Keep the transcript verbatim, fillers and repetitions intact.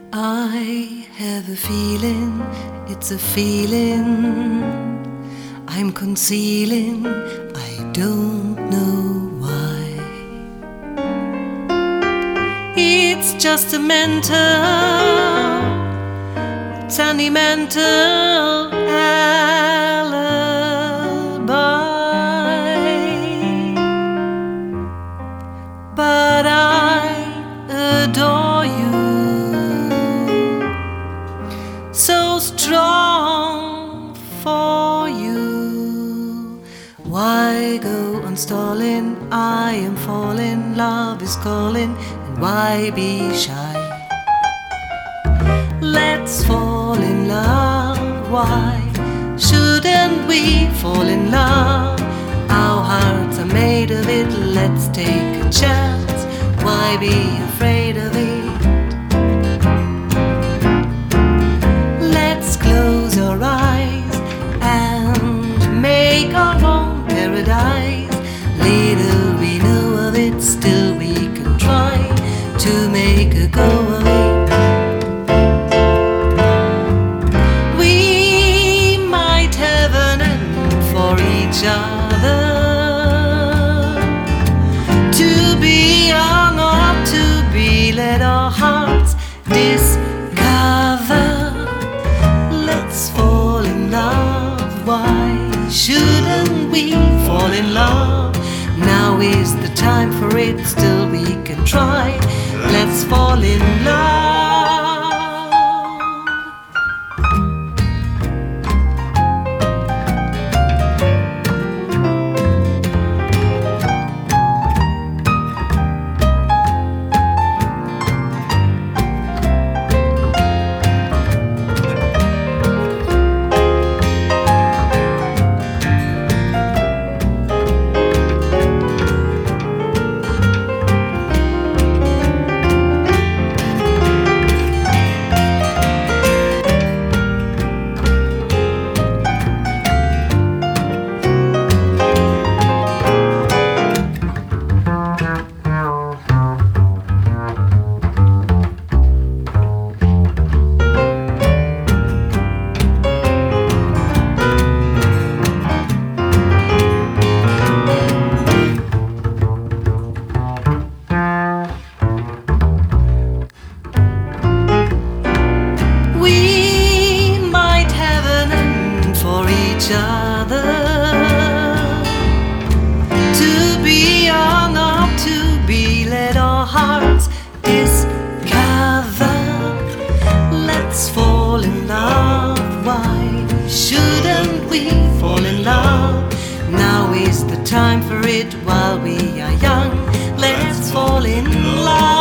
I have a feeling, it's a feeling I'm concealing, I don't know why. It's just a mental, sentimental alibi, but I adore you, so strong for you. Why go on stalling? I am falling, love is calling, and why be shy? Let's fall in love. Why shouldn't we fall in love? Our hearts are made of it, let's take a chance. Why be afraid of it? Let's close our eyes and make our own paradise. Little we know of it, still we can try to make a go of it. We might have an end for each other, to be or not to be, let our hearts discover. Let's fall in love. Why shouldn't we fall in love? Now is the time for it, still we can try. Let's fall in love. Other, to be or not to be, let our hearts discover. Let's fall in love. Why shouldn't we fall in love? Now is the time for it while we are young. Let's fall in love.